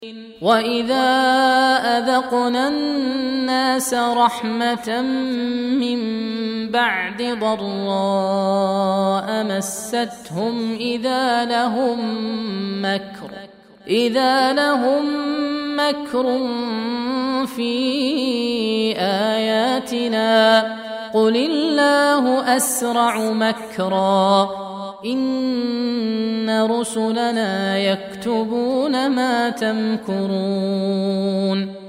وإذا أذقنا الناس رحمة من بعد ضراء مستهم إذا لهم مكر في آياتنا قل الله أسرع مكرا إن رسلنا يكتبون ما تمكرون